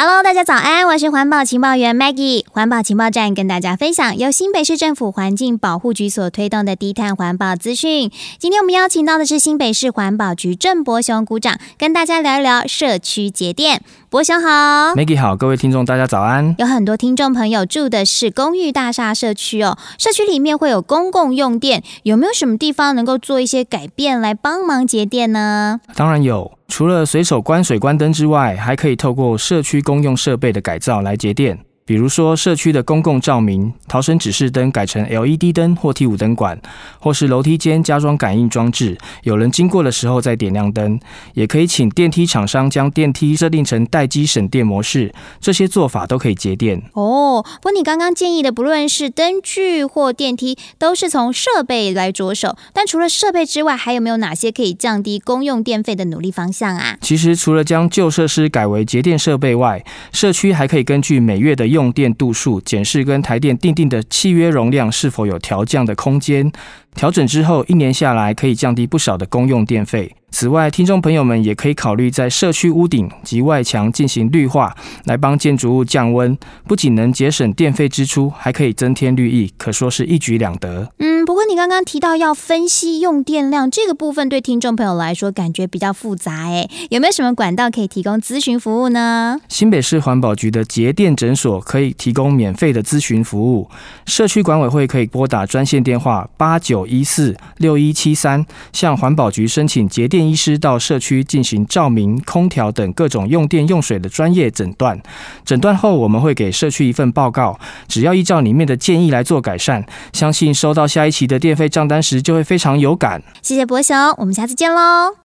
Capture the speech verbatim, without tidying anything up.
Hello， 大家早安，我是环保情报员 Maggie。环保情报站跟大家分享由新北市政府环境保护局所推动的低碳环保资讯。今天我们邀请到的是新北市环保局郑伯雄股长，跟大家聊一聊社区节电。伯雄好 Maggie 好，各位听众大家早安。 有很多听众朋友住的是公寓大厦社区哦，社区里面会有公共用电，有没有什么地方能够做一些改变来帮忙节电呢？ 当然有，除了随手关水关灯之外，还可以透过社区公用设备的改造来节电。比如说社区的公共照明，逃生指示灯改成 L E D 灯或 T 五 灯管，或是楼梯间加装感应装置，有人经过的时候再点亮灯。也可以请电梯厂商将电梯设定成待机省电模式，这些做法都可以节电。 哦，不过你刚刚建议的不论是灯具或电梯，都是从设备来着手，但除了设备之外，还有没有哪些可以降低公用电费的努力方向啊？ 其实除了将旧设施改为节电设备外，社区还可以根据每月的用电度数检视跟台电订定的契约容量是否有调降的空间，调整之后一年下来可以降低不少的公用电费。此外，听众朋友们也可以考虑在社区屋顶及外墙进行绿化，来帮建筑物降温，不仅能节省电费支出，还可以增添绿意，可说是一举两得。 嗯，不过你刚刚提到要分析用电量这个部分，对听众朋友来说感觉比较复杂诶，有没有什么管道可以提供咨询服务呢？ 新北市环保局的节电诊所可以提供免费的咨询服务，社区管委会可以拨打专线电话八九一四六一七三，向环保局申请节电医师到社区进行照明、空调等各种用电用水的专业诊断。诊断后，我们会给社区一份报告，只要依照里面的建议来做改善，相信收到下一期的电费账单时就会非常有感。 谢谢伯雄，我们下次见喽。